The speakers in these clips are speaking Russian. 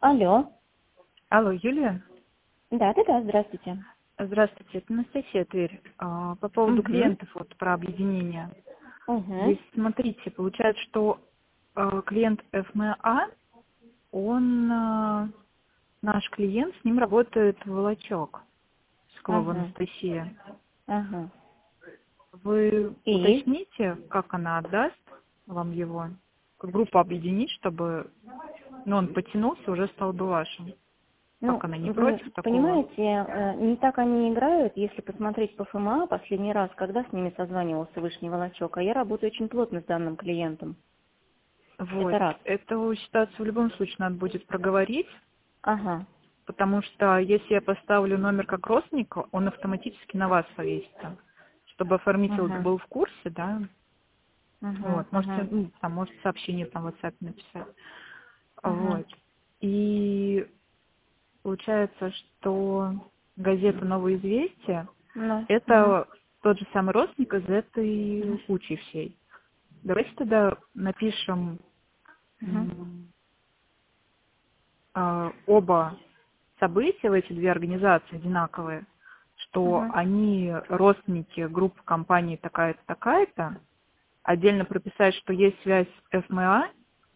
Алло. Алло, Юлия? Да, здравствуйте. Здравствуйте, это Анастасия Тверь. По поводу Угу. клиентов, вот про объединение. Угу. Здесь, смотрите, получается, что клиент ФМА, он наш клиент, с ним работает Волочок, Склова Ага. Анастасия. Ага. Вы И? уточните, как она отдаст вам его, как группу объединить, чтобы он потянулся, уже стал бы вашим. Ну, Как она, не вы против такого? понимаете, не так они играют, если посмотреть по ФМА, последний раз, когда с ними созванивался Вышний Волочок, а я работаю очень плотно с данным клиентом. Это Вот. раз. Эту ситуацию в любом случае надо будет проговорить, Ага. потому что если я поставлю номер как родственника, он автоматически на вас повесится. Чтобы оформитель Ага. был в курсе, да, Ага. вот, можете, Ага. там, может, сообщение там в WhatsApp написать. Ага. Вот. И получается, что газета «Новое известие» Ну. Ага. это тот же самый родственник из Ага. этой кучи всей. Давайте тогда напишем Ага. оба события в эти две организации одинаковые, что Ага. они родственники группы компании такая-то, такая-то, отдельно прописать, что есть связь с ФМА,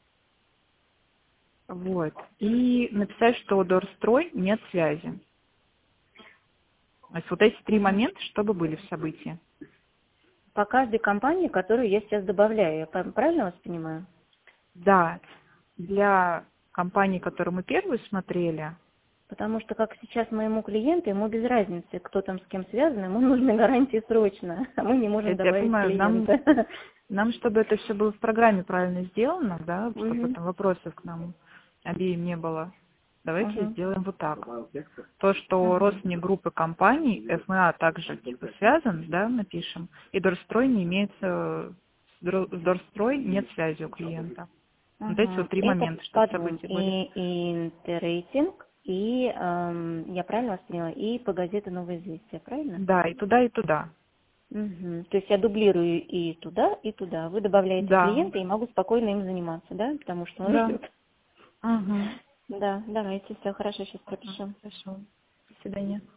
вот, и написать, что Дорстрой нет связи. То есть вот эти три Ага. момента, чтобы были в событии. По каждой компании, которую я сейчас добавляю, я правильно вас понимаю? Да, для компании, которую мы первую смотрели, Потому что, как сейчас моему клиенту, ему без разницы, кто там с кем связан, ему нужны гарантии срочно, а мы не можем это я добавить понимаю, клиента. нам, чтобы это все было в программе правильно сделано, да, чтобы Мгм. там вопросов к нам обеим не было, давайте Ага. сделаем вот так. То, что Ага. родственник группы компаний, ФМА также типа связан, да, напишем, и Дорстрой не имеется, с Дорстрой нет связи у клиента. Вот эти вот Ага. три Это момента, чтобы по в двум. событии были. И интеррейтинг, и, я правильно вас поняла, и по газете «Новое известие», правильно? Да, и туда, и туда. Угу. То есть я дублирую и туда, и туда. Вы добавляете Да, клиента, и могу спокойно им заниматься, да? Потому что он да. ждет. Угу. Да, давайте, все хорошо, сейчас Ага, пропишу. хорошо. До свидания.